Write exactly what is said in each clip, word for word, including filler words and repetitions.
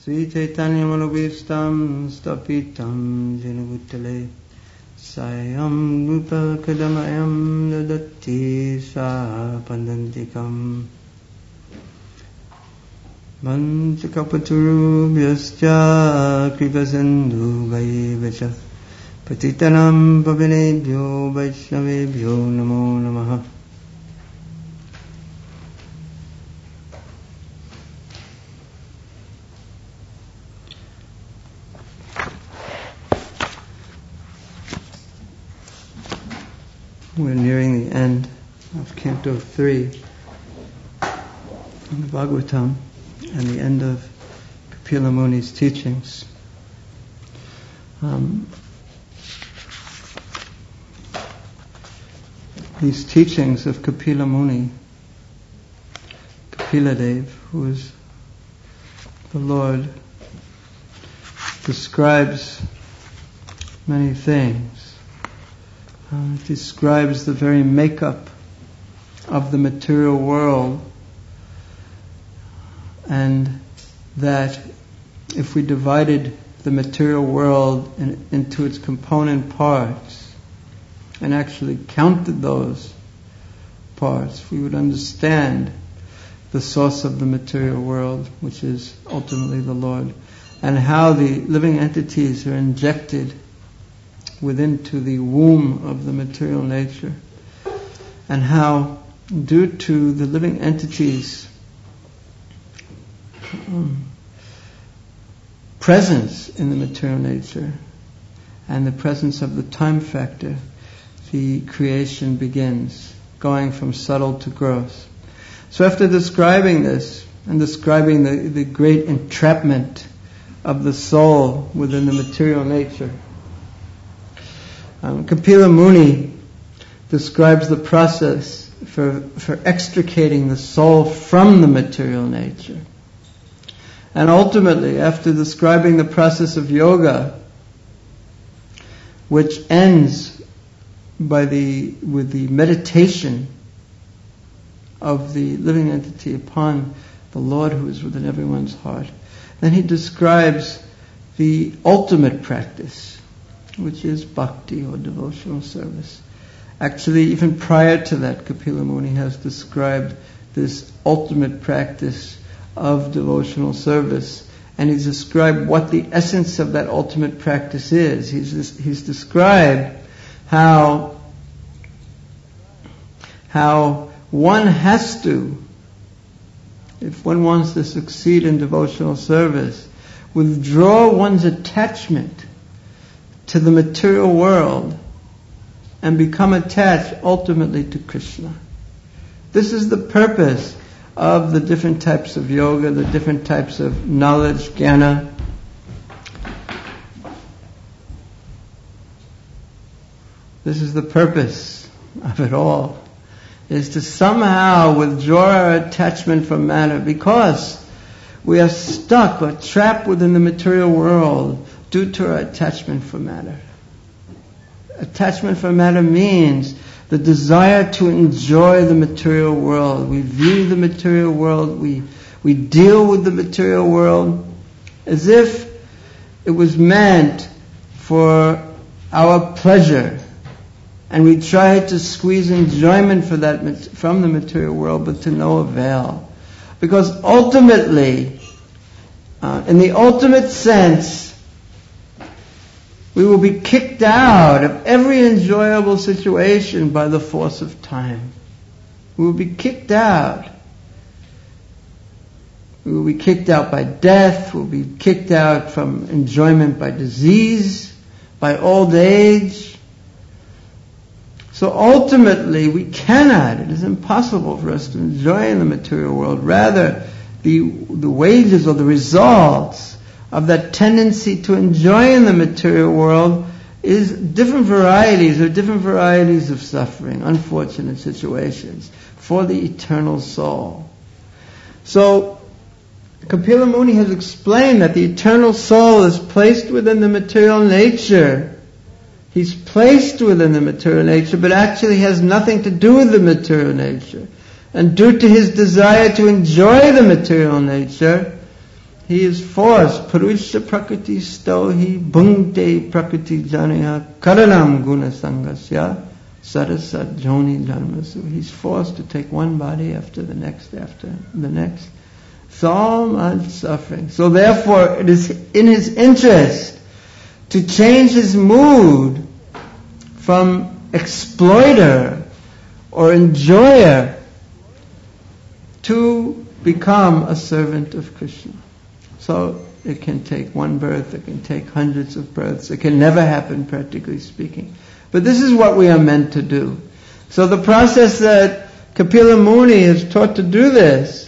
Sri Chaitanya Manobhistam Stapitam Jenavutale Sayam Rupa Kadamayam Dadati Sa Pandantikam Manchakapaturu Vyascha Kripasindhu Vaivacha Patitanam Pavinebhyo Vaishnavebhyo Namo Namaha. We're nearing the end of Canto three in the Bhagavatam and the end of Kapila Muni's teachings. Um, these teachings of Kapila Muni, Kapila Dev, who is the Lord, describes many things. Uh, it describes the very makeup of the material world, and that if we divided the material world in, into its component parts and actually counted those parts, we would understand the source of the material world, which is ultimately the Lord, and how the living entities are injected within to the womb of the material nature, and how due to the living entities' um, presence in the material nature and the presence of the time factor, the creation begins, going from subtle to gross. So after describing this and describing the, the great entrapment of the soul within the material nature, Um, Kapila Muni describes the process for, for extricating the soul from the material nature. And ultimately, after describing the process of yoga, which ends by the with the meditation of the living entity upon the Lord who is within everyone's heart, then he describes the ultimate practice, which is bhakti or devotional service. Actually, even prior to that, Kapila Muni has described this ultimate practice of devotional service, and he's described what the essence of that ultimate practice is. He's he's described how how one has to, if one wants to succeed in devotional service, withdraw one's attachment to the material world and become attached ultimately to Krishna. This is the purpose of the different types of yoga, the different types of knowledge, jnana. This is the purpose of it all, is to somehow withdraw our attachment from matter, because we are stuck or trapped within the material world due to our attachment for matter. Attachment for matter means the desire to enjoy the material world. We view the material world, we we deal with the material world as if it was meant for our pleasure, and we try to squeeze enjoyment for that from the material world, but to no avail. Because ultimately, uh, in the ultimate sense, we will be kicked out of every enjoyable situation by the force of time. We will be kicked out. We will be kicked out by death. We will be kicked out from enjoyment by disease, by old age. So ultimately, we cannot, it is impossible for us to enjoy in the material world. Rather, the, the wages or the results of that tendency to enjoy in the material world is different varieties or different varieties of suffering, unfortunate situations for the eternal soul. So Kapila Muni has explained that the eternal soul is placed within the material nature. He's placed within the material nature, but actually has nothing to do with the material nature. And due to his desire to enjoy the material nature, He is forced. Purusha prakriti stohi bhungte prakriti janaya karanam guna sangasya sarasat joni janmasu. He's forced to take one body after the next, after the next. So much suffering. So therefore, it is in his interest to change his mood from exploiter or enjoyer to become a servant of Krishna. So it can take one birth, it can take hundreds of births, it can never happen, practically speaking. But this is what we are meant to do. So the process that Kapila Muni is taught to do this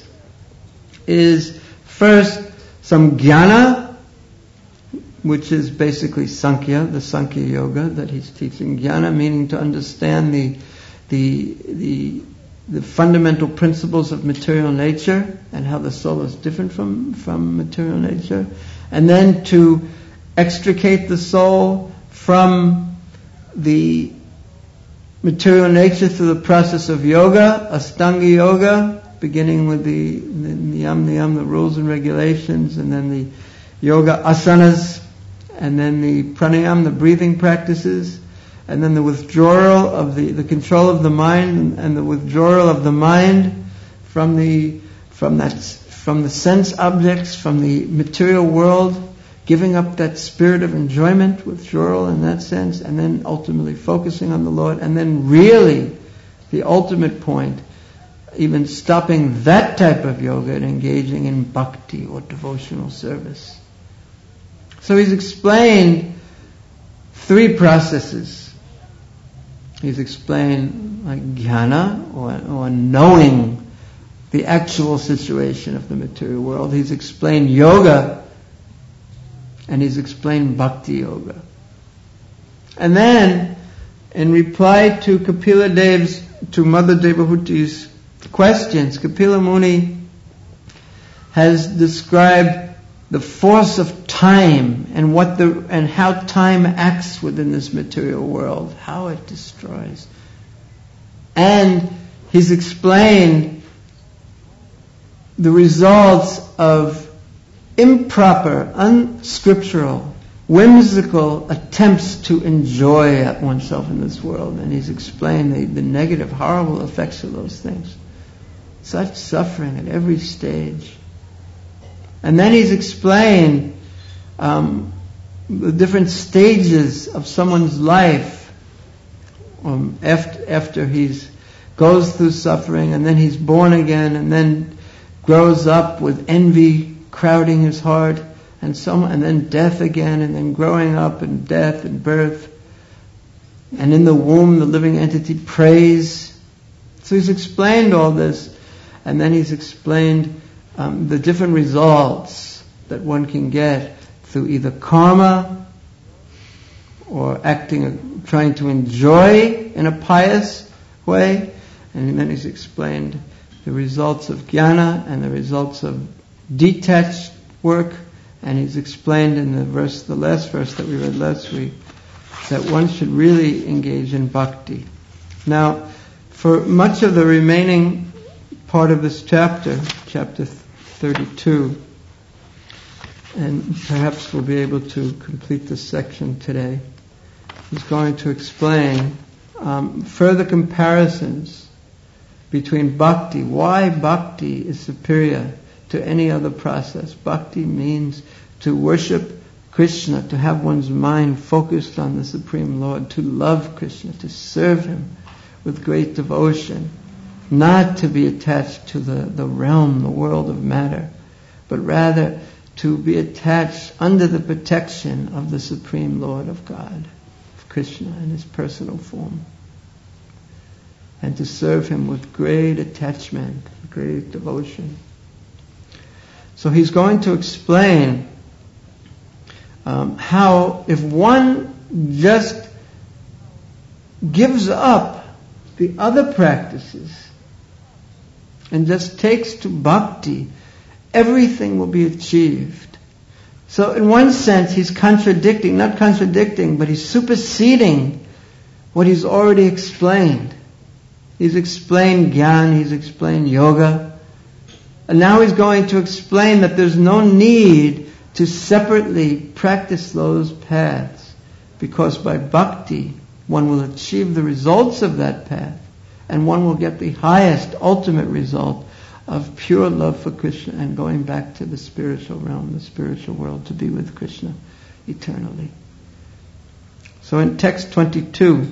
is first some jnana, which is basically Sankhya, the Sankhya Yoga that he's teaching. Jnana meaning to understand the the the the fundamental principles of material nature and how the soul is different from, from material nature. And then to extricate the soul from the material nature through the process of yoga, Astanga Yoga, beginning with the, the niyam niyam, the rules and regulations, and then the yoga asanas, and then the pranayam, the breathing practices, and then the withdrawal of the, the control of the mind and the withdrawal of the mind from the from that from the sense objects, from the material world, giving up that spirit of enjoyment, withdrawal in that sense, and then ultimately focusing on the Lord, and then really the ultimate point, even stopping that type of yoga and engaging in bhakti or devotional service. So he's explained three processes. He's explained like jnana, or, or knowing the actual situation of the material world. He's explained yoga, and he's explained bhakti yoga. And then, in reply to Kapila Dev's, to Mother Devahuti's questions, Kapila Muni has described the force of time and what the and how time acts within this material world, how it destroys. And he's explained the results of improper, unscriptural, whimsical attempts to enjoy oneself in this world. And he's explained the, the negative, horrible effects of those things. Such suffering at every stage. And then he's explained um, the different stages of someone's life um, after, after he's goes through suffering, and then he's born again, and then grows up with envy crowding his heart, and so and then death again, and then growing up and death and birth, and in the womb the living entity prays. So he's explained all this, and then he's explained Um, the different results that one can get through either karma or acting, trying to enjoy in a pious way. And then he's explained the results of jnana and the results of detached work. And he's explained in the verse, the last verse that we read last week, that one should really engage in bhakti. Now, for much of the remaining part of this chapter, chapter thirty-two, and perhaps we'll be able to complete this section today, he's going to explain um, further comparisons between bhakti, why bhakti is superior to any other process. Bhakti means to worship Krishna, to have one's mind focused on the Supreme Lord, to love Krishna, to serve Him with great devotion, not to be attached to the, the realm, the world of matter, but rather to be attached under the protection of the Supreme Lord of God, of Krishna in His personal form, and to serve Him with great attachment, great devotion. So he's going to explain um, how if one just gives up the other practices and just takes to bhakti, everything will be achieved. So in one sense, he's contradicting, not contradicting, but he's superseding what he's already explained. He's explained jnana, he's explained yoga, And now he's going to explain that there's no need to separately practice those paths, because by bhakti one will achieve the results of that path, and one will get the highest ultimate result of pure love for Krishna and going back to the spiritual realm, the spiritual world, to be with Krishna eternally. So in text twenty-two,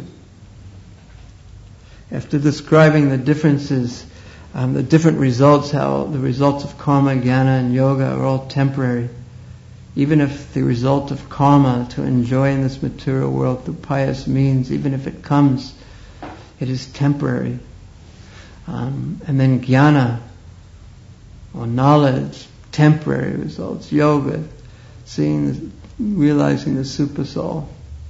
after describing the differences, um, the different results, how the results of karma, jnana, and yoga are all temporary, even if the result of karma, to enjoy in this material world through pious means, even if it comes, it is temporary. Um, and then jnana, or knowledge, temporary results. Yoga, seeing, the, realizing the super soul.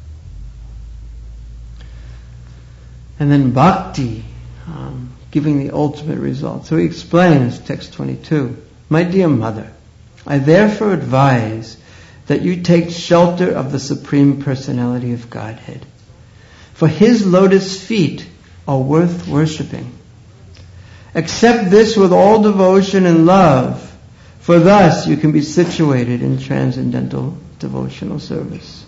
And then bhakti, um, giving the ultimate result. So he explains, text twenty-two, "My dear mother, I therefore advise that you take shelter of the Supreme Personality of Godhead. For His lotus feet are worth worshipping. Accept this with all devotion and love, for thus you can be situated in transcendental devotional service."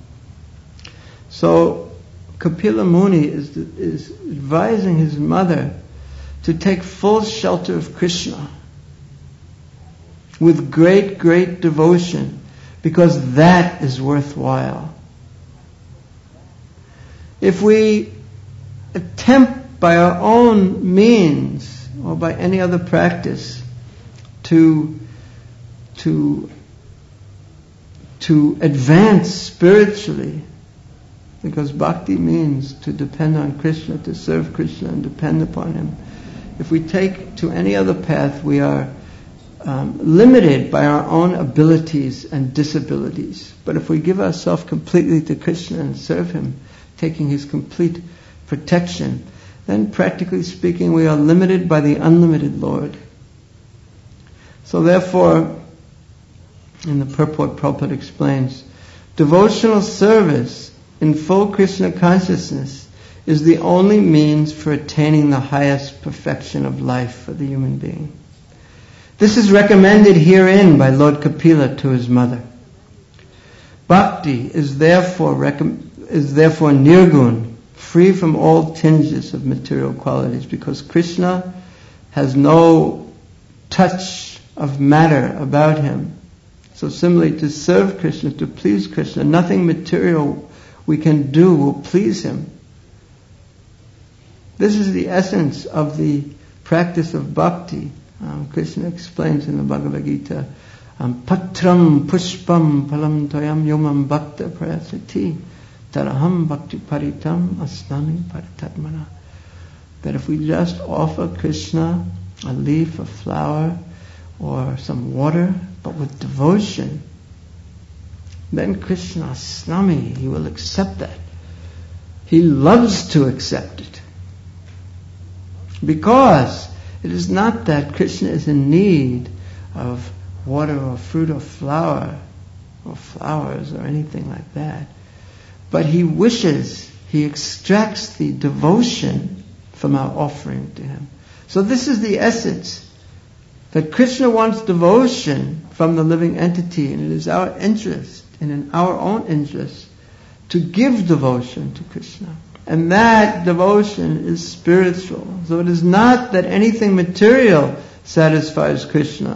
So Kapila Muni is, is advising his mother to take full shelter of Krishna with great, great devotion, because that is worthwhile. If we attempt by our own means or by any other practice to to to advance spiritually, because bhakti means to depend on Krishna, to serve Krishna and depend upon Him. If we take to any other path, we are um, limited by our own abilities and disabilities. But if we give ourselves completely to Krishna and serve Him, taking His complete protection, then practically speaking, we are limited by the unlimited Lord. So therefore, in the purport, Prabhupada explains, devotional service in full Krishna consciousness is the only means for attaining the highest perfection of life for the human being. This is recommended herein by Lord Kapila to his mother. Bhakti is therefore recom- is therefore nirgun, free from all tinges of material qualities, because Krishna has no touch of matter about him. So similarly, to serve Krishna, to please Krishna, nothing material we can do will please Him. This is the essence of the practice of bhakti. Um, Krishna explains in the Bhagavad Gita, um, patram pushpam phalam toyam yomam bhakta prayasati taraham bhakti paritam asnami paratatmana. That if we just offer Krishna a leaf, a flower, or some water, but with devotion, then Krishna asnami, He will accept that. He loves to accept it. Because it is not that Krishna is in need of water or fruit or flower or flowers or anything like that. But He wishes, He extracts the devotion from our offering to Him. So this is the essence, that Krishna wants devotion from the living entity, and it is our interest and in our own interest to give devotion to Krishna. And that devotion is spiritual. So it is not that anything material satisfies Krishna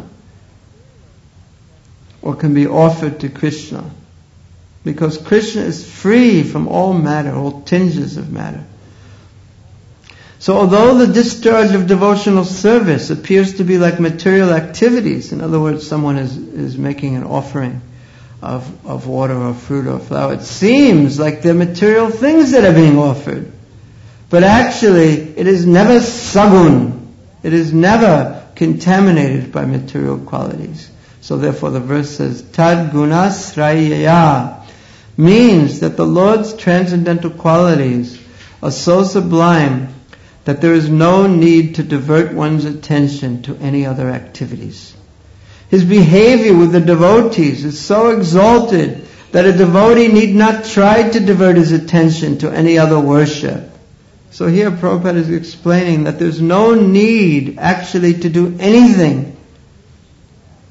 or can be offered to Krishna, because Krishna is free from all matter, all tinges of matter. So although the discharge of devotional service appears to be like material activities, in other words, someone is, is making an offering of, of water or fruit or flower, it seems like they're material things that are being offered. But actually, it is never sagun. It is never contaminated by material qualities. So therefore the verse says, Tad gunasrayaya, means that the Lord's transcendental qualities are so sublime that there is no need to divert one's attention to any other activities. His behavior with the devotees is so exalted that a devotee need not try to divert his attention to any other worship. So here Prabhupada is explaining that there's no need actually to do anything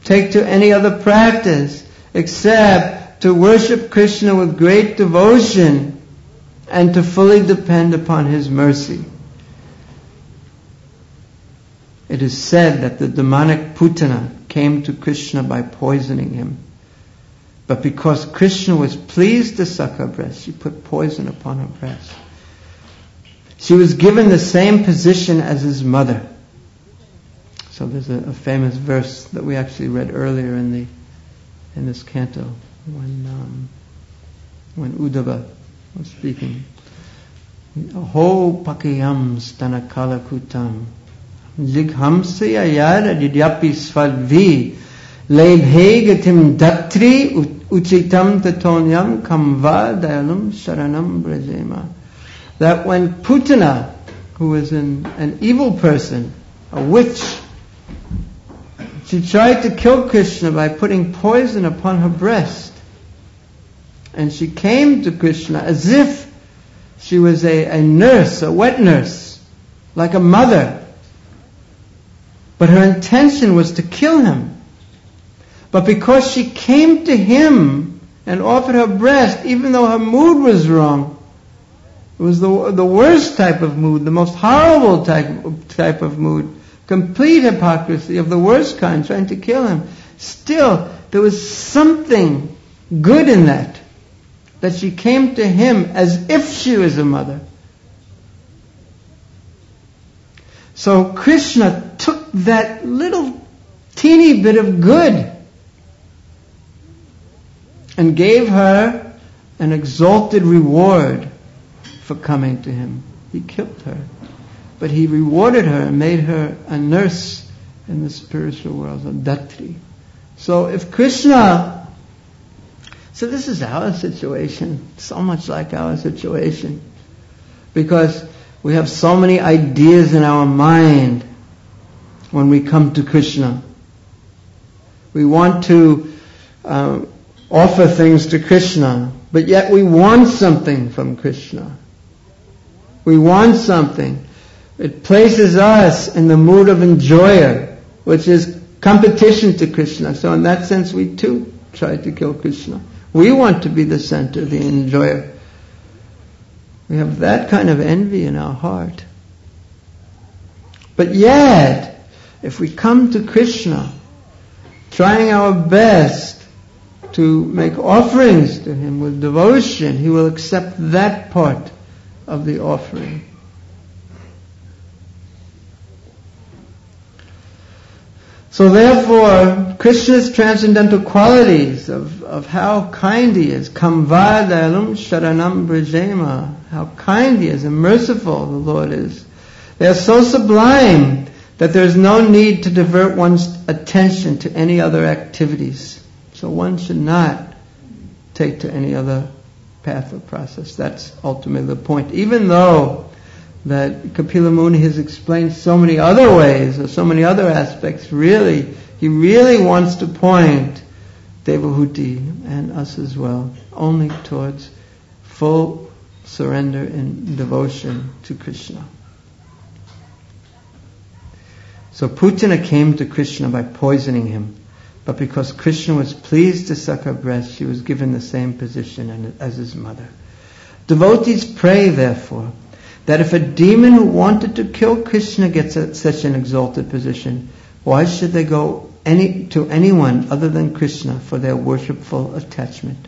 take to any other practice except to worship Krishna with great devotion and to fully depend upon His mercy. It is said that the demonic Putana came to Krishna by poisoning him. But because Krishna was pleased to suck her breast, she put poison upon her breast. She was given the same position as his mother. So there's a, a famous verse that we actually read earlier in the in this canto when um, when Uddhava was speaking. Ho pakayam stanakala kutam jighamsi ayara didyapi svalvi lebhegatim datri uchitam tatonyam kamva dayalum sharanam brajema. That when Putana, who was an, an evil person, a witch, she tried to kill Krishna by putting poison upon her breast. And she came to Krishna as if she was a, a nurse, a wet nurse, like a mother. But her intention was to kill him. But because she came to him and offered her breast, even though her mood was wrong, it was the the worst type of mood, the most horrible type, type of mood, complete hypocrisy of the worst kind, trying to kill him. Still, there was something good in that, that she came to him as if she was a mother. So Krishna took that little teeny bit of good and gave her an exalted reward for coming to him. He killed her, but he rewarded her and made her a nurse in the spiritual world, a Datri. So if Krishna, so this is our situation, so much like our situation, because we have so many ideas in our mind when we come to Krishna. We want to um, offer things to Krishna, but yet we want something from Krishna. We want something. It places us in the mood of enjoyer, which is competition to Krishna. So in that sense, we too try to kill Krishna. We want to be the center, the enjoyer. We have that kind of envy in our heart. But yet, if we come to Krishna, trying our best to make offerings to Him with devotion, He will accept that part of the offering. So therefore, Krishna's transcendental qualities of, of how kind He is, Kamva Dayalum Sharanam Brajema, how kind He is and merciful the Lord is, they are so sublime that there is no need to divert one's attention to any other activities. So one should not take to any other path or process. That's ultimately the point. Even though that Kapila Muni has explained so many other ways or so many other aspects, really, he really wants to point Devahuti and us as well only towards full surrender and devotion to Krishna. So Putana came to Krishna by poisoning him. But because Krishna was pleased to suck her breast, she was given the same position as his mother. Devotees pray, therefore, that if a demon who wanted to kill Krishna gets a, such an exalted position, why should they go any, to anyone other than Krishna for their worshipful attachment?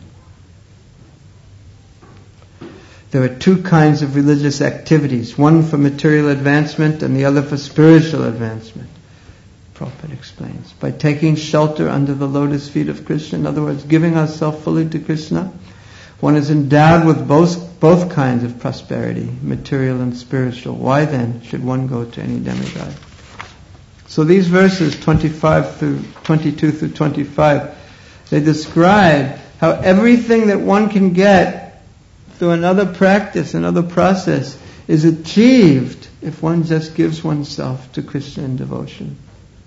There are two kinds of religious activities, one for material advancement and the other for spiritual advancement. Prabhupada explains, by taking shelter under the lotus feet of Krishna, in other words, giving ourselves fully to Krishna, one is endowed with both, both kinds of prosperity, material and spiritual. Why then should one go to any demigod? So these verses, twenty-five through twenty-two through twenty-five, they describe how everything that one can get through another practice, another process, is achieved if one just gives oneself to Krishna in devotion.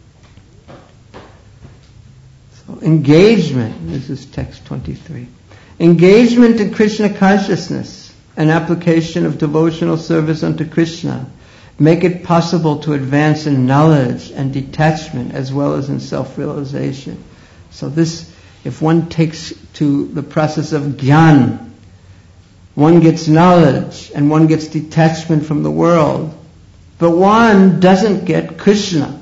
Engagement, this is text twenty-three. Engagement in Krishna consciousness and application of devotional service unto Krishna make it possible to advance in knowledge and detachment as well as in self-realization. So this, if one takes to the process of jnana, one gets knowledge and one gets detachment from the world, but one doesn't get Krishna.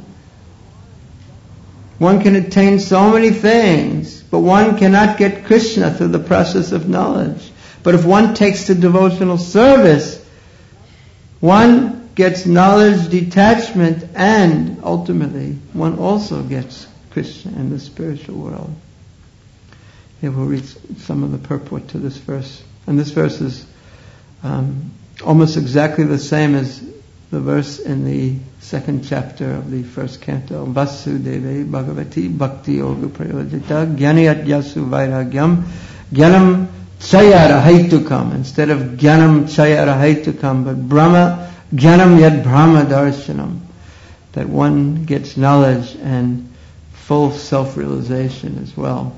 One can attain so many things, but one cannot get Krishna through the process of knowledge. But if one takes to devotional service, one gets knowledge, detachment, and ultimately one also gets Krishna in the spiritual world. Here we'll read some of the purport to this verse. And this verse is um, almost exactly the same as the verse in the second chapter of the first canto. Vasudeve Bhagavati Bhakti Yoga Prayojita Jnaniyat Yasu Vairagyam Jnanam Chayara Haitukam. Instead of Jnanam Chayara Haitukam, but Brahma Jnanam Yad Brahma Darshanam. That one gets knowledge and full self-realization as well.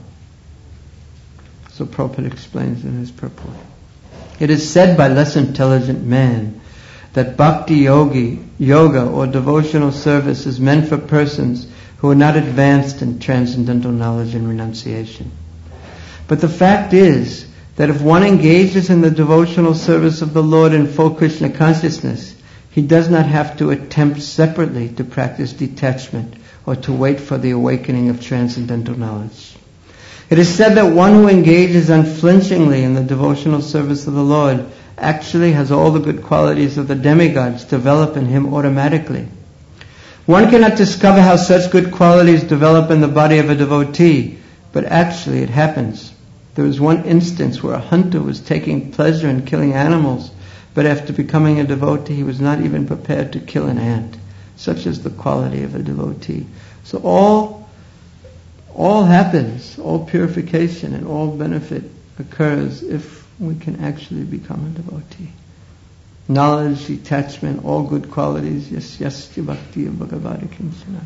So Prabhupada explains in his purport. It is said by less intelligent man that bhakti yogi, yoga or devotional service is meant for persons who are not advanced in transcendental knowledge and renunciation. But the fact is that if one engages in the devotional service of the Lord in full Krishna consciousness, he does not have to attempt separately to practice detachment or to wait for the awakening of transcendental knowledge. It is said that one who engages unflinchingly in the devotional service of the Lord actually has all the good qualities of the demigods develop in him automatically. One cannot discover how such good qualities develop in the body of a devotee, but actually it happens. There was one instance where a hunter was taking pleasure in killing animals, but after becoming a devotee he was not even prepared to kill an ant. Such is the quality of a devotee. So all All happens, all purification and all benefit occurs if we can actually become a devotee. Knowledge, detachment, all good qualities, yes, yes, bhakti bhagavati kinchana.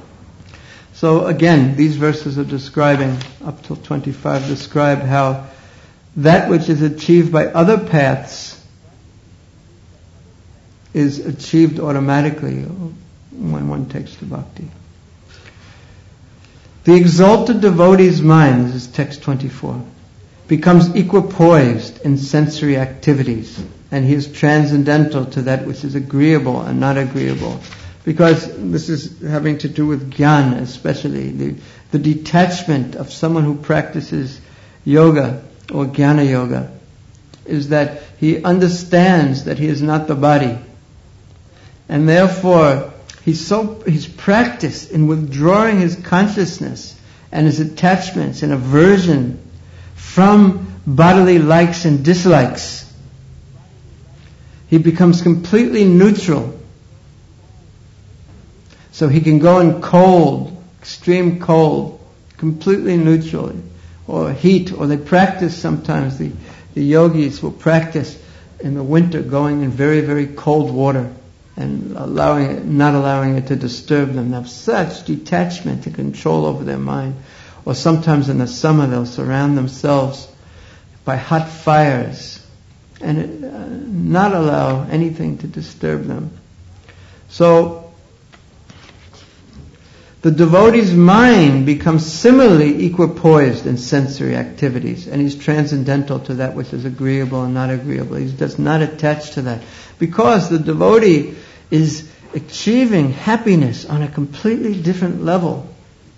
So again, these verses are describing, up till twenty-five, describe how that which is achieved by other paths is achieved automatically when one takes to bhakti. The exalted devotee's mind, this is text twenty-four, becomes equipoised in sensory activities, and he is transcendental to that which is agreeable and not agreeable. Because this is having to do with jnana, especially the, the detachment of someone who practices yoga or jnana yoga, is that he understands that he is not the body, and therefore He's so he's practiced in withdrawing his consciousness and his attachments and aversion from bodily likes and dislikes. He becomes completely neutral. So he can go in cold, extreme cold, completely neutral, or heat, or they practice sometimes, the, the yogis will practice in the winter going in very, very cold water, and allowing it, not allowing it to disturb them. They have such detachment and control over their mind. Or sometimes in the summer they'll surround themselves by hot fires and it, uh, not allow anything to disturb them. So the devotee's mind becomes similarly equipoised in sensory activities, and he's transcendental to that which is agreeable and not agreeable. He does not attach to that, because the devotee is achieving happiness on a completely different level.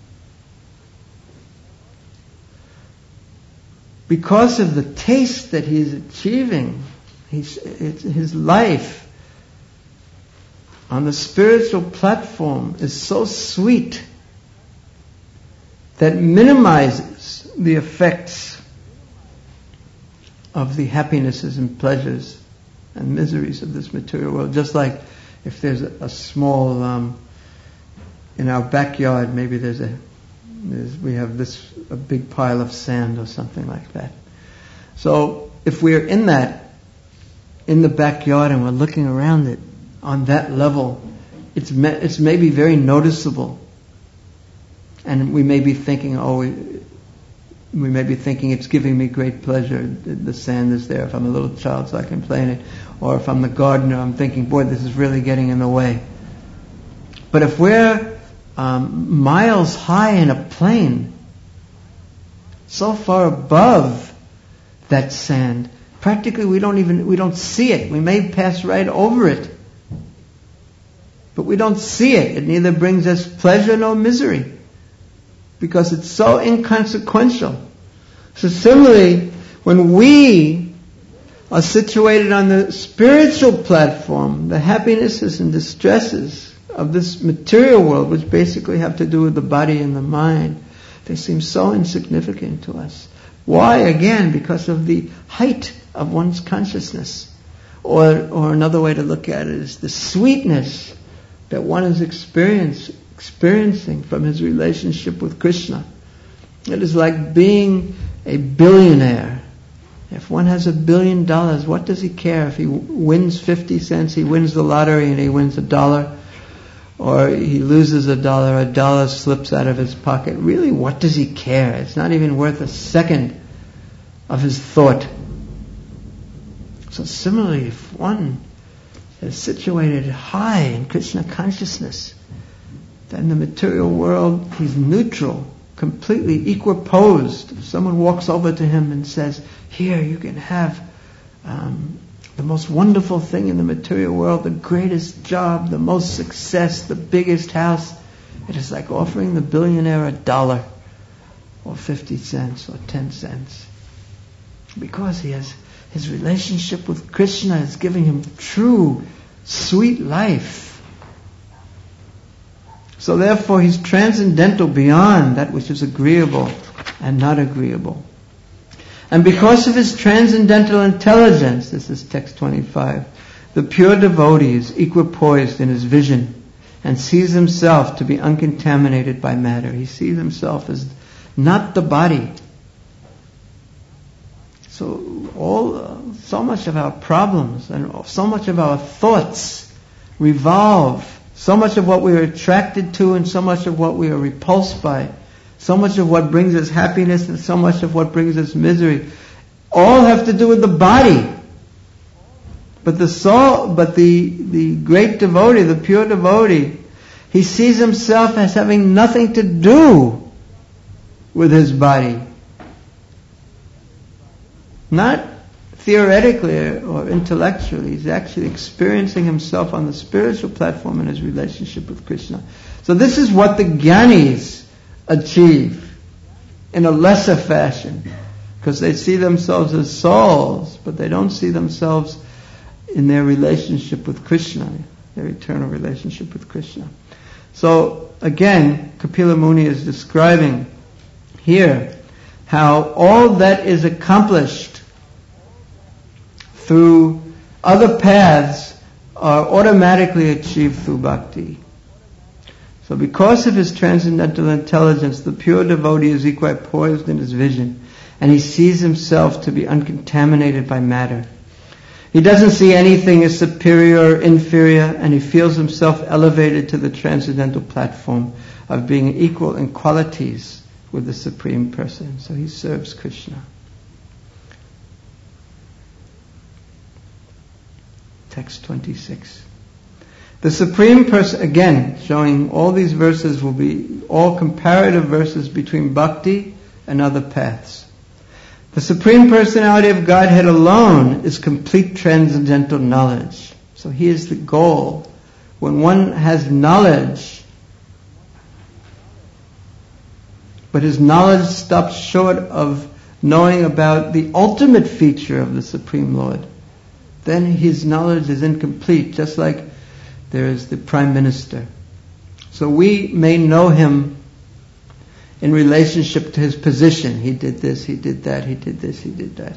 Because of the taste that he is achieving, he's, it's, his life on the spiritual platform is so sweet that minimizes the effects of the happinesses and pleasures and miseries of this material world. Just like if there's a, a small, um, in our backyard, maybe there's a, there's, we have this, a big pile of sand or something like that. So if we're in that, in the backyard and we're looking around it on that level, it's me, it's maybe very noticeable. And we may be thinking, oh, we may be thinking it's giving me great pleasure. The sand is there. If I'm a little child, so I can play in it. Or if I'm the gardener, I'm thinking, boy, this is really getting in the way. But if we're um, miles high in a plane, so far above that sand, practically we don't even we don't see it. We may pass right over it, but we don't see it. It neither brings us pleasure nor misery, because it's so inconsequential. So similarly, when we are situated on the spiritual platform, the happinesses and distresses of this material world, which basically have to do with the body and the mind, they seem so insignificant to us. Why? Again, because of the height of one's consciousness. Or, or another way to look at it is the sweetness that one is experience, experiencing from his relationship with Krishna. It is like being a billionaire. If one has a billion dollars, what does he care if he wins fifty cents, he wins the lottery and he wins a dollar, or he loses a dollar, a dollar slips out of his pocket? Really, what does he care? It's not even worth a second of his thought. So similarly, if one is situated high in Krishna consciousness, then the material world, he's neutral, completely equiposed. If someone walks over to him and says, here, you can have um, the most wonderful thing in the material world, the greatest job, the most success, the biggest house, it is like offering the billionaire a dollar, or fifty cents, or ten cents. Because he has his relationship with Krishna is giving him true, sweet life. So therefore he's transcendental beyond that which is agreeable and not agreeable. And because of his transcendental intelligence, this is text twenty-five, the pure devotee is equipoised in his vision and sees himself to be uncontaminated by matter. He sees himself as not the body. So all, uh, so much of our problems and so much of our thoughts revolve, so much of what we are attracted to and so much of what we are repulsed by, so much of what brings us happiness and so much of what brings us misery, all have to do with the body. But the soul, but the, the great devotee, the pure devotee, he sees himself as having nothing to do with his body. Not theoretically or intellectually, he's actually experiencing himself on the spiritual platform in his relationship with Krishna. So this is what the Jnanis achieve in a lesser fashion, because they see themselves as souls, but they don't see themselves in their relationship with Krishna, their eternal relationship with Krishna. So again, Kapila Muni is describing here how all that is accomplished through other paths are automatically achieved through bhakti. So because of his transcendental intelligence, the pure devotee is equipoised in his vision, and he sees himself to be uncontaminated by matter. He doesn't see anything as superior or inferior, and he feels himself elevated to the transcendental platform of being equal in qualities with the Supreme Person. So he serves Krishna. Text twenty-six. The Supreme Person, again, showing all these verses will be all comparative verses between bhakti and other paths. The Supreme Personality of Godhead alone is complete transcendental knowledge. So he is the goal. When one has knowledge, but his knowledge stops short of knowing about the ultimate feature of the Supreme Lord, then his knowledge is incomplete, just like there is the Prime Minister. So we may know him in relationship to his position. He did this, he did that, he did this, he did that.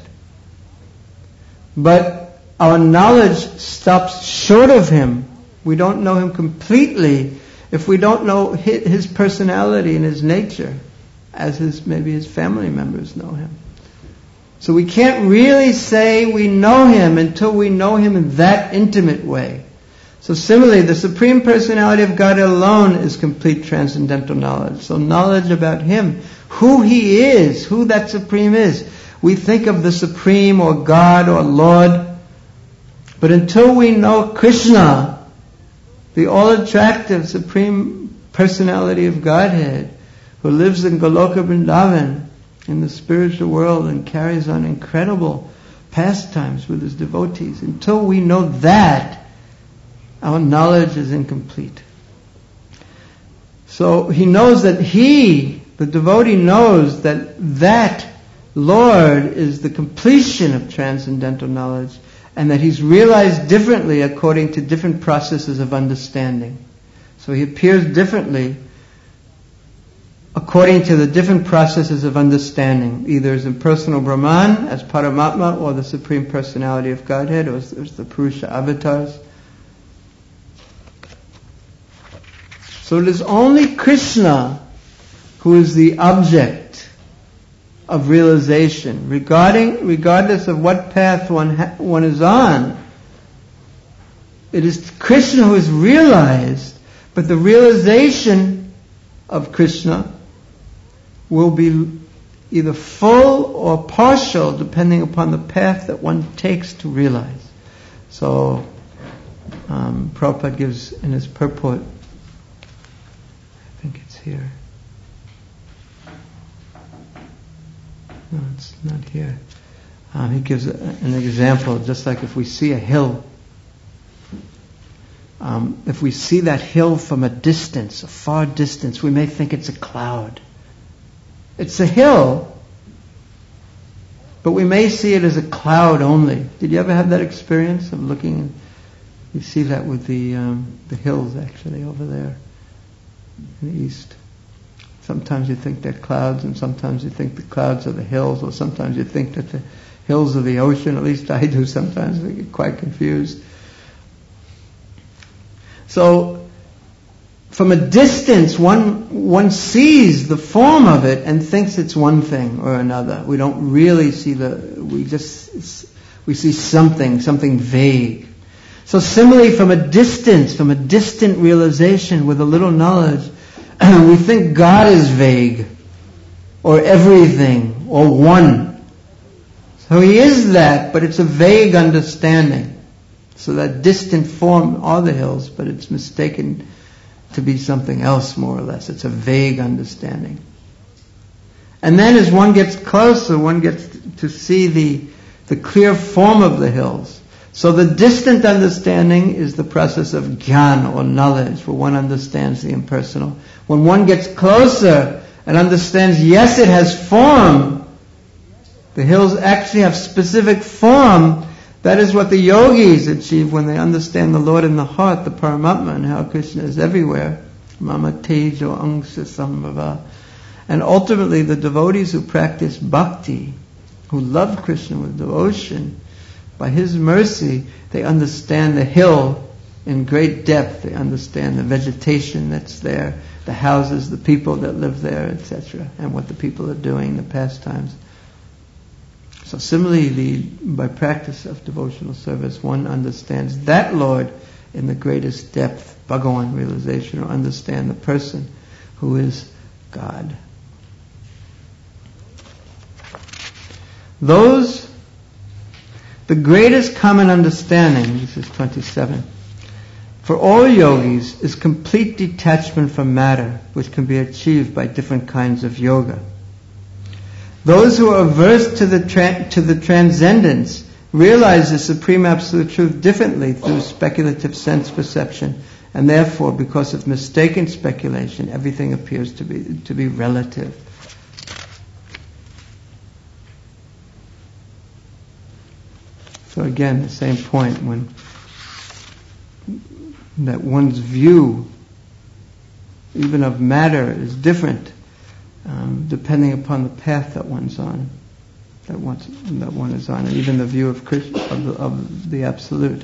But our knowledge stops short of him. We don't know him completely if we don't know his personality and his nature, as his maybe his family members know him. So we can't really say we know him until we know him in that intimate way. So similarly, the Supreme Personality of God alone is complete transcendental knowledge. So knowledge about Him, who He is, who that Supreme is. We think of the Supreme or God or Lord, but until we know Krishna, the all-attractive Supreme Personality of Godhead, who lives in Goloka Vrindavan, in the spiritual world, and carries on incredible pastimes with His devotees, until we know that, our knowledge is incomplete. So he knows that he, the devotee, knows that that Lord is the completion of transcendental knowledge, and that He's realized differently according to different processes of understanding. So He appears differently according to the different processes of understanding, either as impersonal Brahman, as Paramatma, or the Supreme Personality of Godhead, or as, as the Purusha avatars. So it is only Krishna who is the object of realization, regarding, regardless of what path one ha- one is on. It is Krishna who is realized, but the realization of Krishna will be either full or partial, depending upon the path that one takes to realize. So, um, Prabhupada gives in his purport, I think it's here. No, it's not here. Um, he gives a, an example, just like if we see a hill. Um, if we see that hill from a distance, a far distance, we may think it's a cloud. It's a hill, but we may see it as a cloud only. Did you ever have that experience of looking? You see that with the um, the hills actually over there in the east. Sometimes you think they're clouds, and sometimes you think the clouds are the hills, or sometimes you think that the hills are the ocean. At least I do sometimes. I get quite confused. So, from a distance, one one sees the form of it and thinks it's one thing or another. We don't really see the. We just we see something, something vague. So similarly, from a distance, from a distant realization with a little knowledge, we think God is vague, or everything, or one. So He is that, but it's a vague understanding. So that distant form are the hills, but it's mistaken to be something else, more or less. It's a vague understanding. And then as one gets closer, one gets to see the, the clear form of the hills. So the distant understanding is the process of jnana, or knowledge, where one understands the impersonal. When one gets closer and understands, yes, it has form, the hills actually have specific form. That is what the yogis achieve when they understand the Lord in the heart, the Paramatma, and how Krishna is everywhere. Mama tejo angsha sambhava. And ultimately the devotees who practice bhakti, who love Krishna with devotion, by His mercy, they understand the hill in great depth. They understand the vegetation that's there, the houses, the people that live there, et cetera, and what the people are doing, the pastimes. So similarly, by practice of devotional service, one understands that Lord in the greatest depth, Bhagawan realization, or understand the person who is God. Those, the greatest common understanding, this is twenty-seven, for all yogis is complete detachment from matter, which can be achieved by different kinds of yoga. Those who are averse to the tra- to the transcendence realize the Supreme Absolute Truth differently through speculative sense perception, and therefore, because of mistaken speculation, everything appears to be to be relative. So again, the same point, when that one's view, even of matter, is different. Um, depending upon the path that one's on, that one that one is on, and even the view of Krishna, of the, of the Absolute.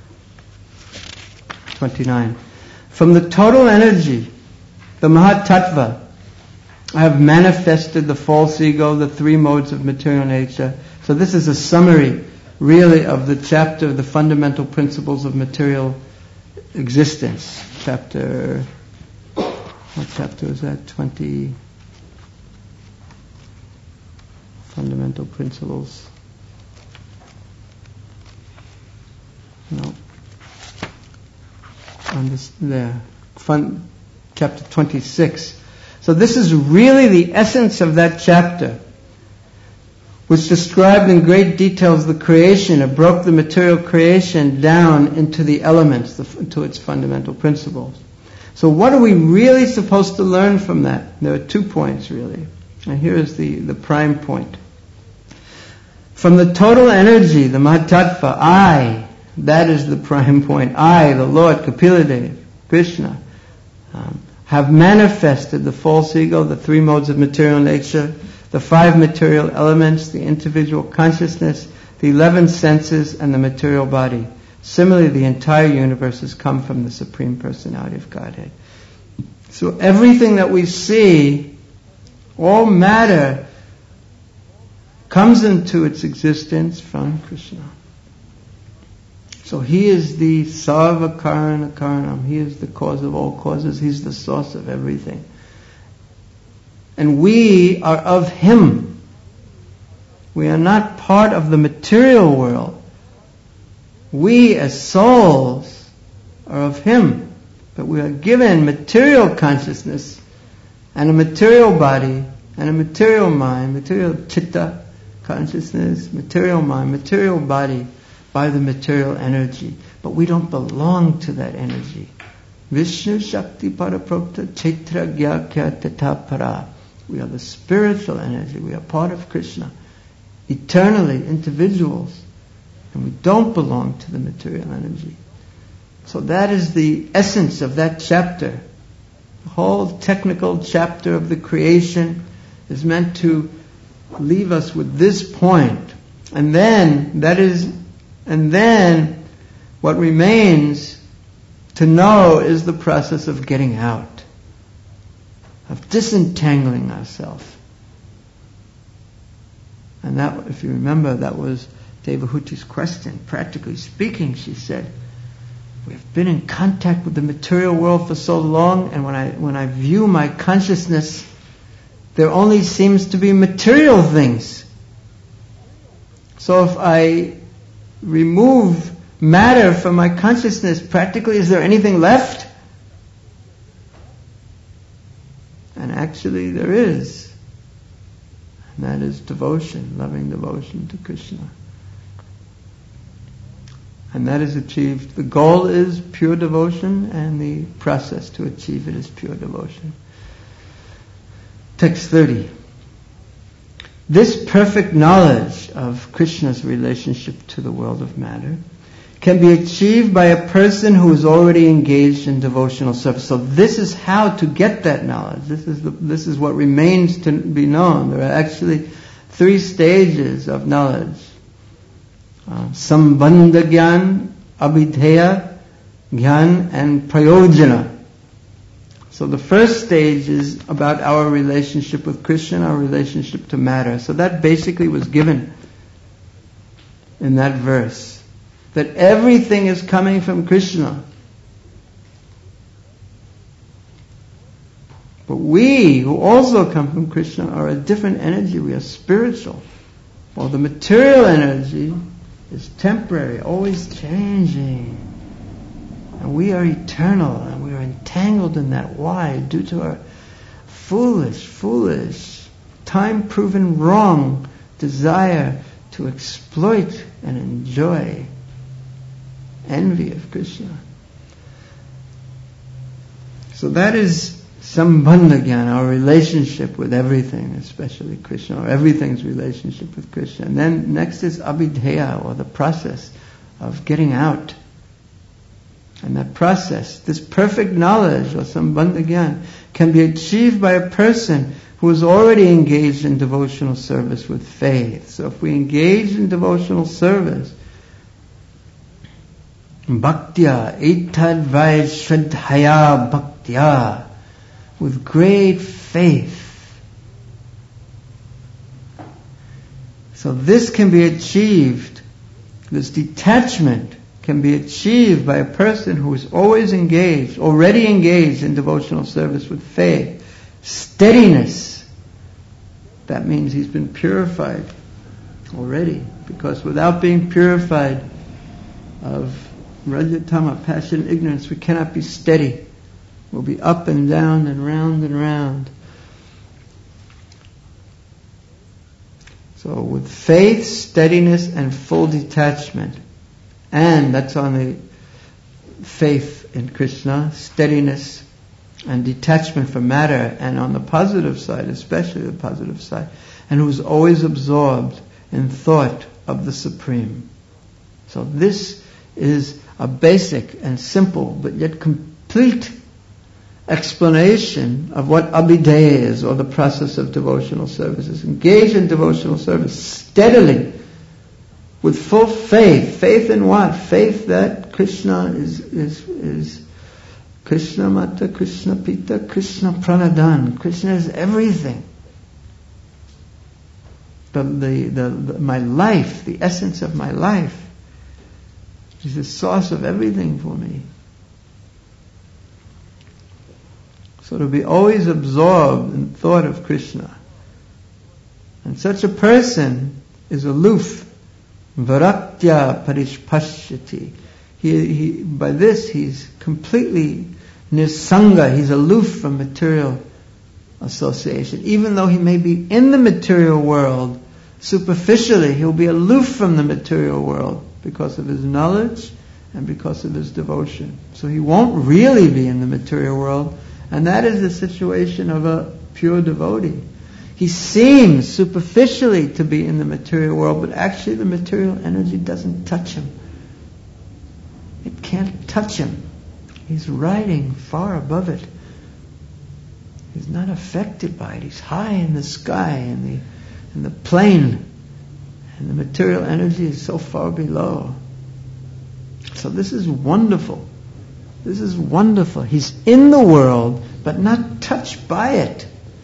twenty-nine. From the total energy, the Mahatattva, I have manifested the false ego, the three modes of material nature. So this is a summary, really, of the chapter, the fundamental principles of material existence. Chapter, what chapter is that? twenty, Fundamental Principles. No. On this, there. Fun, chapter twenty-six. So this is really the essence of that chapter, which described in great details the creation. It broke the material creation down into the elements, the, into its fundamental principles. So what are we really supposed to learn from that? There are two points really. And here is the, the prime point. From the total energy, the Mahatattva, I, that is the prime point. I, the Lord, Kapila Krishna, um, have manifested the false ego, the three modes of material nature, the five material elements, the individual consciousness, the eleven senses, and the material body. Similarly, the entire universe has come from the Supreme Personality of Godhead. So everything that we see, all matter, comes into its existence from Krishna. So He is the Sarva Karana Karanam. He is the cause of all causes. He's the source of everything. And we are of Him. We are not part of the material world. We as souls are of Him. But we are given material consciousness and a material body and a material mind, material chitta consciousness, material mind, material body by the material energy. But we don't belong to that energy. Vishnu Shakti Paraprokta Chaitra Gyakya Tata Para. We are the spiritual energy. We are part of Krishna. Eternally, individuals. And we don't belong to the material energy. So that is the essence of that chapter. The whole technical chapter of the creation is meant to leave us with this point. And then, that is, and then what remains to know is the process of getting out. Of disentangling ourselves. And that, if you remember, that was Devahuti's question. Practically speaking, she said, we've been in contact with the material world for so long, and when I when I view my consciousness, there only seems to be material things. So if I remove matter from my consciousness, practically, is there anything left? And actually there is. And that is devotion, loving devotion to Krishna. And that is achieved. The goal is pure devotion, and the process to achieve it is pure devotion. Text thirty. This perfect knowledge of Krishna's relationship to the world of matter can be achieved by a person who is already engaged in devotional service. So this is how to get that knowledge. This is the, this is what remains to be known. There are actually three stages of knowledge. Uh, Sambandha Gyan, Abhidheya Gyan, and Prayojana. So the first stage is about our relationship with Krishna, our relationship to matter. So that basically was given in that verse. That everything is coming from Krishna. But we, who also come from Krishna, are a different energy. We are spiritual. While the material energy is temporary, always changing. And we are eternal, and we are entangled in that. Why? Due to our foolish, foolish, time-proven wrong desire to exploit and enjoy envy of Krishna. So that is Sambandha Gyan, our relationship with everything, especially Krishna, or everything's relationship with Krishna. And then next is Abhidheya, or the process of getting out. And that process, this perfect knowledge, or Sambandha Gyan, can be achieved by a person who is already engaged in devotional service with faith. So if we engage in devotional service, Bhaktya, Etadvai Shraddhaya Bhaktya, with great faith. So this can be achieved, this detachment can be achieved by a person who is always engaged, already engaged in devotional service with faith, steadiness. That means he's been purified already, because without being purified of Rajatama, passion, ignorance, we cannot be steady. We'll be up and down and round and round. So with faith, steadiness, and full detachment, and that's on the faith in Krishna, steadiness and detachment from matter, and on the positive side, especially the positive side, and who's always absorbed in thought of the Supreme. So this is a basic and simple but yet complete explanation of what abhideya is, or the process of devotional services. Engage in devotional service steadily, with full faith. Faith in what? Faith that Krishna is is is Krishna Mata, Krishna Pita, Krishna Pranadan. Krishna is everything. The, the, the, the my life, the essence of my life, is the source of everything for me. So to be always absorbed in thought of Krishna. And such a person is aloof. Varaktya parishpashyati. He, he, by this he's completely nisanga. He's aloof from material association. Even though he may be in the material world, superficially he'll be aloof from the material world because of his knowledge and because of his devotion. So he won't really be in the material world. And that is the situation of a pure devotee. He seems superficially to be in the material world, but actually the material energy doesn't touch him. It can't touch him. He's riding far above it. He's not affected by it. He's high in the sky, in the, in the plane, and the material energy is so far below. So this is wonderful. This is wonderful. He's in the world, but not touched by it.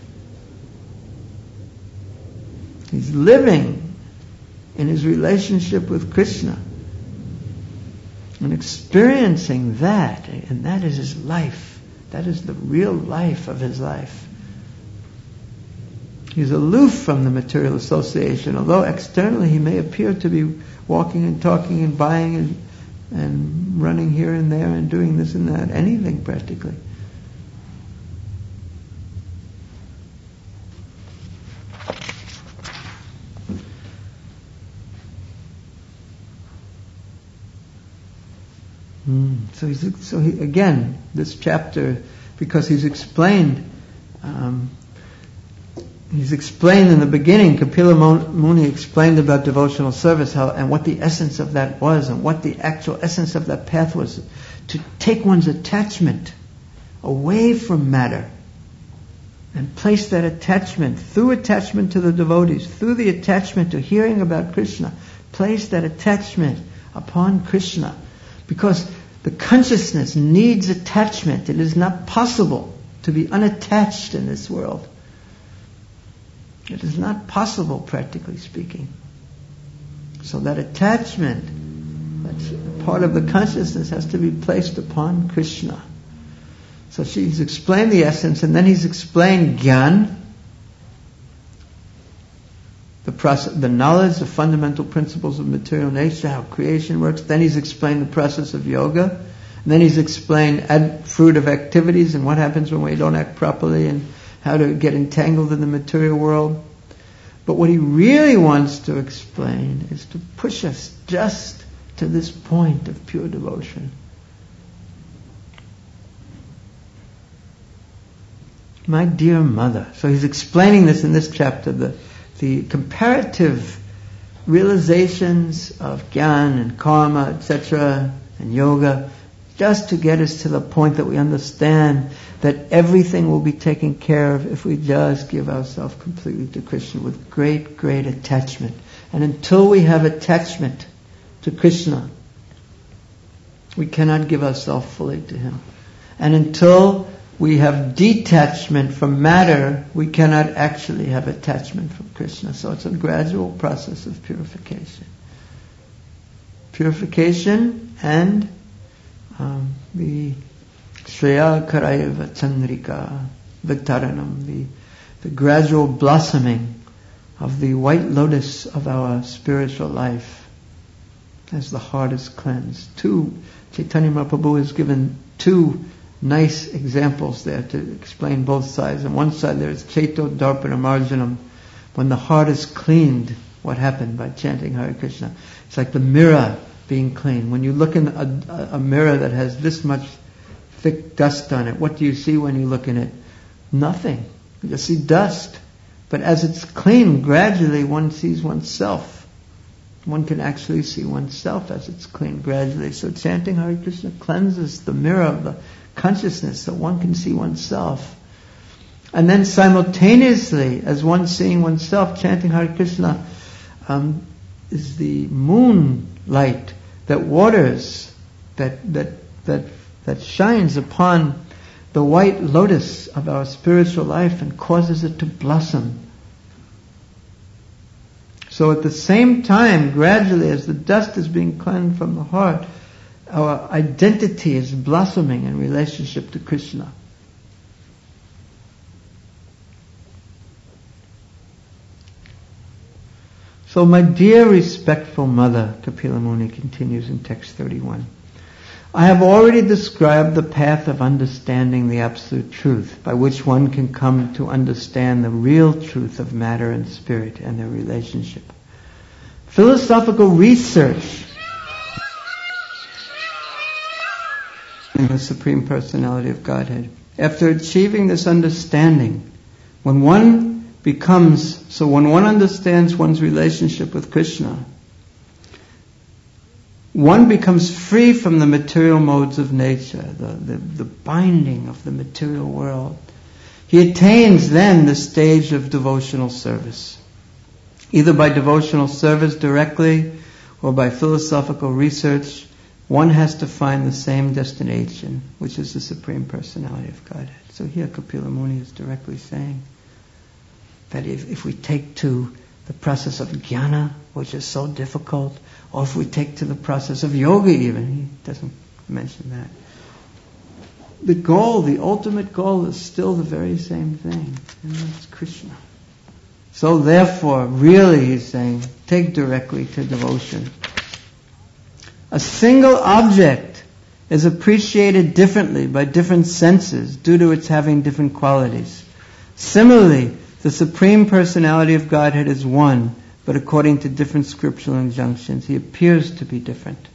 He's living in his relationship with Krishna and experiencing that, and that is his life. That is the real life of his life. He's aloof from the material association, although externally he may appear to be walking and talking and buying and and running here and there and doing this and that, anything practically. Mm. So he's so he, again, this chapter, because he's explained. Um, He's explained in the beginning, Kapila Muni explained about devotional service, how and what the essence of that was, and what the actual essence of that path was, to take one's attachment away from matter and place that attachment, through attachment to the devotees, through the attachment to hearing about Krishna, place that attachment upon Krishna. Because the consciousness needs attachment. It is not possible to be unattached in this world. It is not possible, practically speaking. So that attachment, that's part of the consciousness, has to be placed upon Krishna. So she's explained the essence, and then he's explained Gyan, the process, the knowledge, the fundamental principles of material nature, how creation works. Then he's explained the process of yoga. And then he's explained ad, fruitive activities and what happens when we don't act properly, and how to get entangled in the material world. But what he really wants to explain is to push us just to this point of pure devotion. My dear mother. So he's explaining this in this chapter, the, the comparative realizations of Gyan and Karma, et cetera, and Yoga, just to get us to the point that we understand that everything will be taken care of if we just give ourselves completely to Krishna with great, great attachment. And until we have attachment to Krishna, we cannot give ourselves fully to Him. And until we have detachment from matter, we cannot actually have attachment from Krishna. So it's a gradual process of purification. Purification and um, the Shreya Karayava Chandrika Vitaranam, the, the gradual blossoming of the white lotus of our spiritual life as the heart is cleansed. Two, Chaitanya Mahaprabhu has given two nice examples there to explain both sides. On one side there is Chaito Darpana Marjanam, when the heart is cleaned. What happened by chanting Hare Krishna? It's like the mirror being clean. When you look in a, a mirror that has this much thick dust on it, what do you see when you look in it? Nothing. You just see dust. But as it's clean, gradually one sees oneself. One can actually see oneself as it's clean gradually. So chanting Hare Krishna cleanses the mirror of the consciousness so one can see oneself. And then simultaneously, as one seeing oneself, chanting Hare Krishna um, is the moonlight that waters, that that that that shines upon the white lotus of our spiritual life and causes it to blossom. So at the same time, gradually, as the dust is being cleansed from the heart, our identity is blossoming in relationship to Krishna. So my dear respectful mother, Kapila Muni continues in text thirty-one, I have already described the path of understanding the absolute truth, by which one can come to understand the real truth of matter and spirit and their relationship. Philosophical research in the Supreme Personality of Godhead. After achieving this understanding, when one becomes, so when one understands one's relationship with Krishna, one becomes free from the material modes of nature, the, the, the binding of the material world. He attains then the stage of devotional service. Either by devotional service directly or by philosophical research, one has to find the same destination, which is the Supreme Personality of Godhead. So here Kapila Muni is directly saying that if, if we take to the process of jnana, which is so difficult, or if we take to the process of yoga even, he doesn't mention that, the goal, the ultimate goal is still the very same thing, and that's Krishna. So therefore, really he's saying, take directly to devotion. A single object is appreciated differently by different senses due to its having different qualities. Similarly, the Supreme Personality of Godhead is one, but according to different scriptural injunctions, he appears to be different.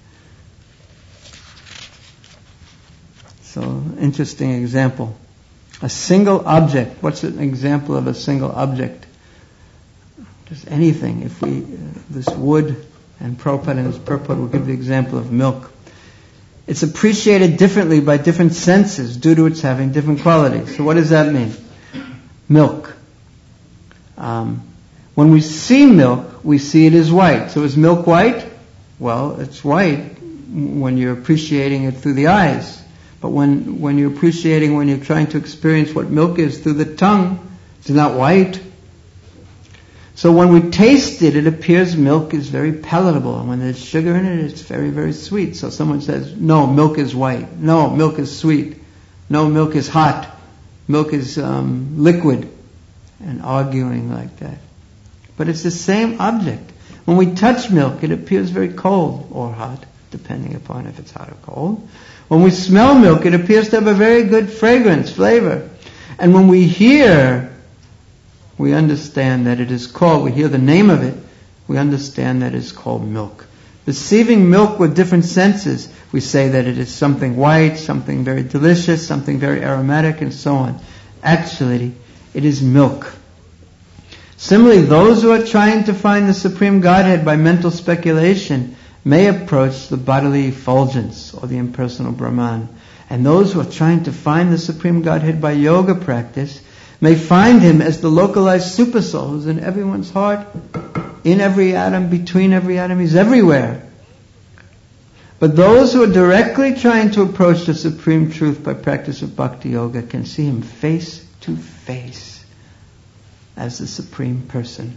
So, interesting example. A single object. What's an example of a single object? Just anything. If we, uh, this wood, and Prabhupada in his purport will give the example of milk. It's appreciated differently by different senses due to its having different qualities. So what does that mean? Milk. Um, when we see milk, we see it as white. So is milk white? Well, it's white when you're appreciating it through the eyes. But when, when you're appreciating, when you're trying to experience what milk is through the tongue, it's not white. So when we taste it, it appears milk is very palatable. And when there's sugar in it, it's very, very sweet. So someone says, no, milk is white. No, milk is sweet. No, milk is hot. Milk is um, liquid. And arguing like that. But it's the same object. When we touch milk, it appears very cold or hot, depending upon if it's hot or cold. When we smell milk, it appears to have a very good fragrance, flavor. And when we hear, we understand that it is called, we hear the name of it, we understand that it is called milk. Perceiving milk with different senses, we say that it is something white, something very delicious, something very aromatic, and so on. Actually, it is milk. Similarly, those who are trying to find the Supreme Godhead by mental speculation may approach the bodily effulgence or the impersonal Brahman. And those who are trying to find the Supreme Godhead by yoga practice may find him as the localized supersoul who's in everyone's heart, in every atom, between every atom. He's everywhere. But those who are directly trying to approach the Supreme Truth by practice of Bhakti Yoga can see him face to face as the Supreme Person.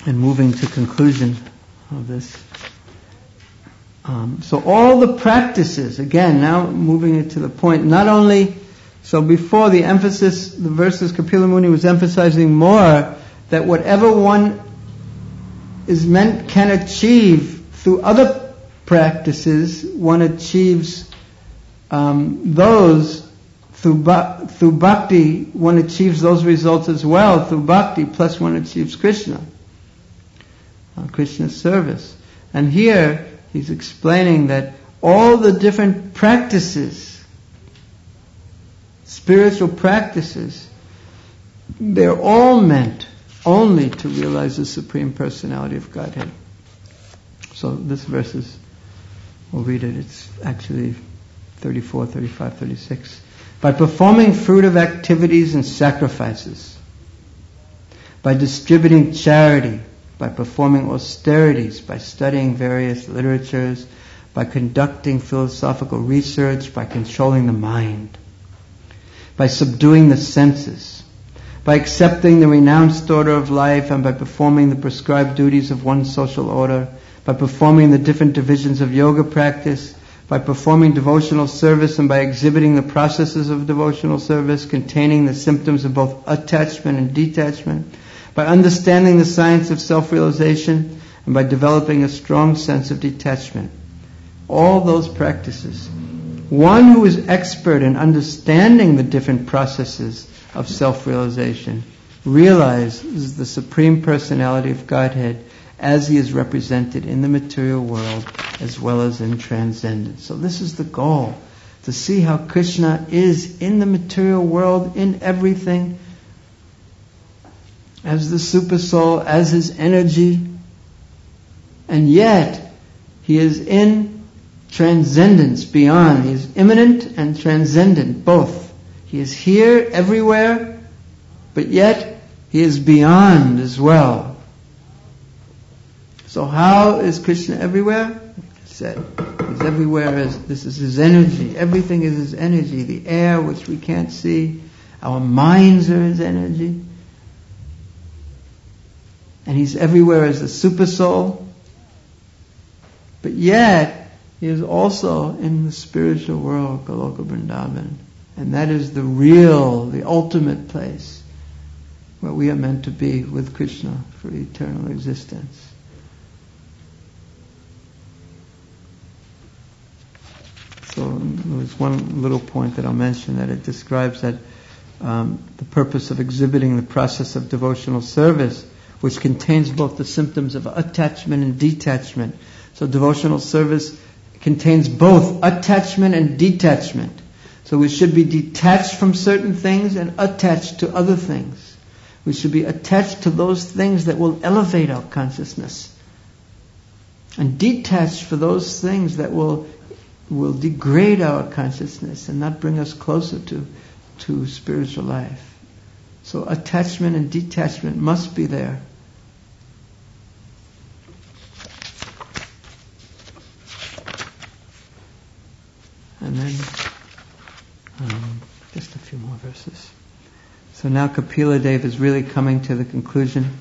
and moving to conclusion of this. Um, so all the practices, again, now moving it to the point, not only, so before the emphasis, the verses Kapila Muni was emphasizing more that whatever one is meant, can achieve through other practices, one achieves um, those through, ba- through bhakti, one achieves those results as well through bhakti, plus one achieves Krishna, uh, Krishna's service. And here, he's explaining that all the different practices, spiritual practices, they're all meant only to realize the Supreme Personality of Godhead. So this verse is, we'll read it, it's actually thirty-four, thirty-five, thirty-six. By performing fruitive activities and sacrifices, by distributing charity, by performing austerities, by studying various literatures, by conducting philosophical research, by controlling the mind, by subduing the senses, by accepting the renounced order of life, and by performing the prescribed duties of one social order, by performing the different divisions of yoga practice, by performing devotional service, and by exhibiting the processes of devotional service containing the symptoms of both attachment and detachment, by understanding the science of self-realization, and by developing a strong sense of detachment. All those practices. One who is expert in understanding the different processes of self-realization realizes the Supreme Personality of Godhead as he is represented in the material world as well as in transcendence. So this is the goal, to see how Krishna is in the material world, in everything, as the super soul, as his energy, and yet he is in transcendence, beyond. He is immanent and transcendent, both. He is here, everywhere, but yet he is beyond as well. So how is Krishna everywhere? I said, he's everywhere as, this is his energy. Everything is his energy. The air which we can't see, our minds are his energy. And he's everywhere as the super soul. But yet, he is also in the spiritual world, Goloka Vrindavan. And that is the real, the ultimate place where we are meant to be with Krishna for eternal existence. So there's one little point that I'll mention, that it describes that um, the purpose of exhibiting the process of devotional service, which contains both the symptoms of attachment and detachment. So devotional service contains both attachment and detachment. So we should be detached from certain things and attached to other things. We should be attached to those things that will elevate our consciousness, and detached for those things that will will degrade our consciousness and not bring us closer to, to spiritual life. So attachment and detachment must be there. And then, um, just a few more verses. So now Kapila Dev is really coming to the conclusion.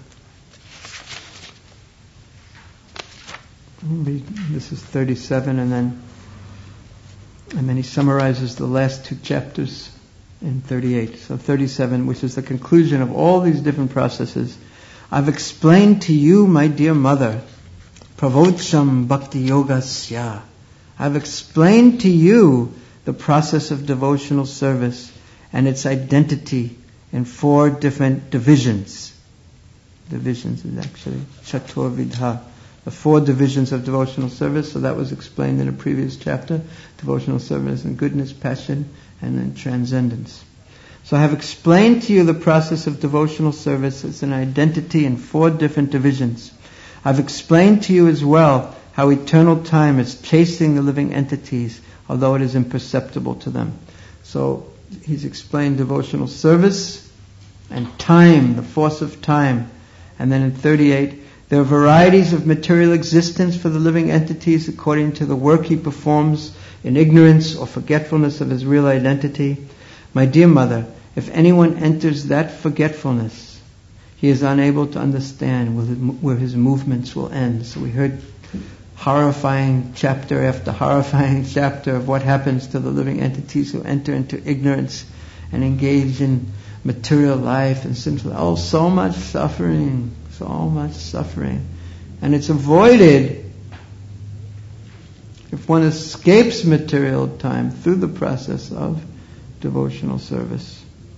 This is thirty-seven, and then and then he summarizes the last two chapters in thirty-eight. So thirty-seven, which is the conclusion of all these different processes. I've explained to you, my dear mother, Pravocham Bhakti Yogasya. I've explained to you the process of devotional service and its identity in four different divisions. Divisions is actually Chatur Vidha. The four divisions of devotional service, so that was explained in a previous chapter. Devotional service and goodness, passion, and then transcendence. So I have explained to you the process of devotional service as an identity in four different divisions. I've explained to you as well how eternal time is chasing the living entities, although it is imperceptible to them. So he's explained devotional service and time, the force of time. And then in thirty-eight, there are varieties of material existence for the living entities according to the work he performs in ignorance or forgetfulness of his real identity. My dear mother, if anyone enters that forgetfulness, he is unable to understand where, where his movements will end. So we heard horrifying chapter after horrifying chapter of what happens to the living entities who enter into ignorance and engage in material life and sinful. Oh, so much suffering, so much suffering. And it's avoided if one escapes material time through the process of devotional service.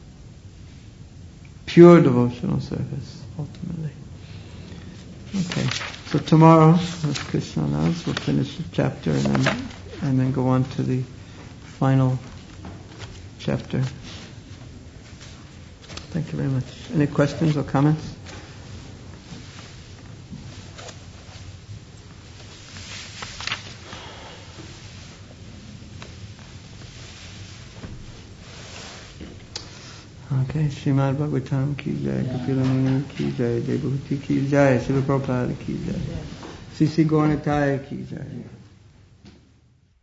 Pure devotional service, ultimately. Okay, so tomorrow, as Krishna knows, we'll finish the chapter and then, and then go on to the final chapter. Thank you very much. Any questions or comments? Okay, Srimad Bhagavatam ki jai, Kapila Muni ki jai, Devahuti ki jai, Srila Prabhupada ki jai, C C Gaura Nitai ki jai.